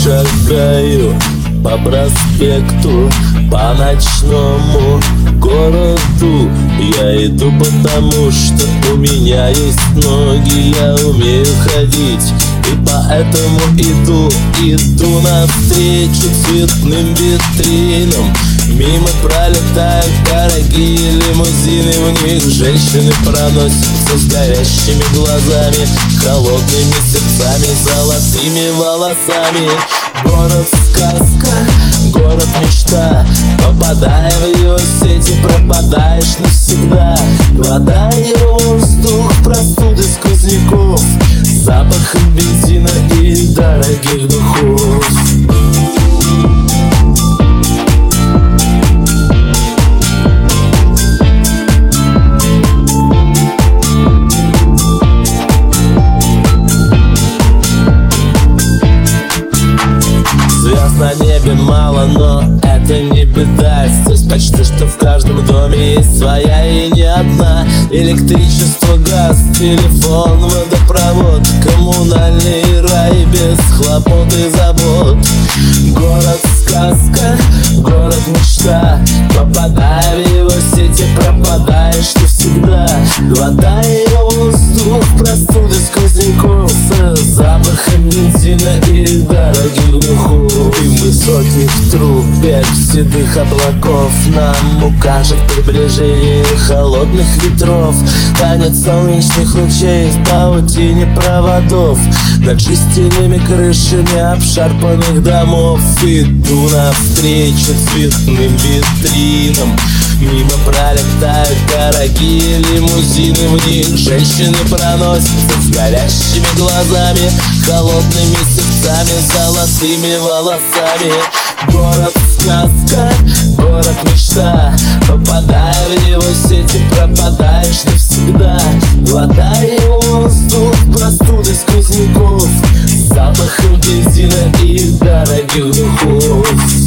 шагаю по проспекту, по ночному городу. Я иду потому, что у меня есть ноги, я умею ходить, и поэтому иду навстречу цветным витринам. Мимо пролетают дорогие лимузины, в них женщины проносятся с горящими глазами, холодными сердцами, золотыми волосами. Город-сказка, город-мечта, попадая в его сети, пропадаешь навсегда. Глотая воздух простуды сквозняков, запахом бензина и дорогих духов. Звезд на небе мало, но это не беда. Здесь почти что в каждом доме есть своя и не одна. Электричество, газ, телефон, водопровод, коммунальный рай без хлопот и забот. Город-сказка, город-мечта, попадая в его сети, пропадаешь навсегда. Глотая воздух простуды сквозняков, с запахом бензина и дорогих духов. Дым высоких труб, бег седых облаков нам укажет приближение холодных ветров. Танец солнечных лучей в паутине проводов над жестяными крышами обшарпанных домов. Иду навстречу цветным витринам, мимо пролетают дорогие лимузины, в них женщины проносятся с горящими глазами, холодными сердцами, золотыми волосами. Город-сказка, город-мечта, попадая в его сети, пропадаешь навсегда. Глотая воздух простуды сквозняков, запахом бензина и дорогих духов.